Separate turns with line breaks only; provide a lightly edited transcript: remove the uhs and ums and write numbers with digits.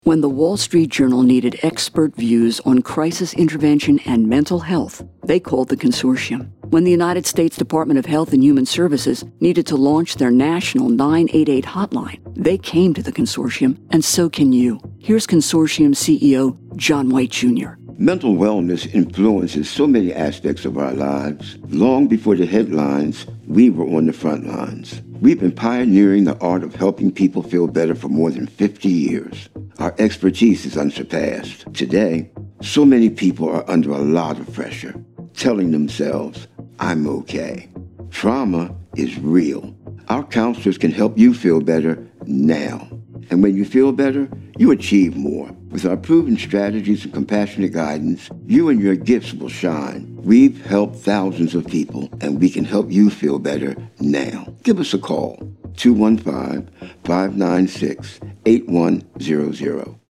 When the Wall Street Journal needed expert views on crisis intervention and mental health, they called the consortium. When the United States Department of Health and Human Services needed to launch their national 988 hotline, they came to the consortium, and so can you. Here's Consortium CEO John White Jr.
Mental wellness influences so many aspects of our lives. Long before the headlines, we were on the front lines. We've been pioneering the art of helping people feel better for more than 50 years. Our expertise is unsurpassed. Today, so many people are under a lot of pressure, telling themselves, I'm okay. Trauma is real. Our counselors can help you feel better now. And when you feel better, you achieve more. With our proven strategies and compassionate guidance, you and your gifts will shine. We've helped thousands of people, and we can help you feel better now. Give us a call, 215-596-8100.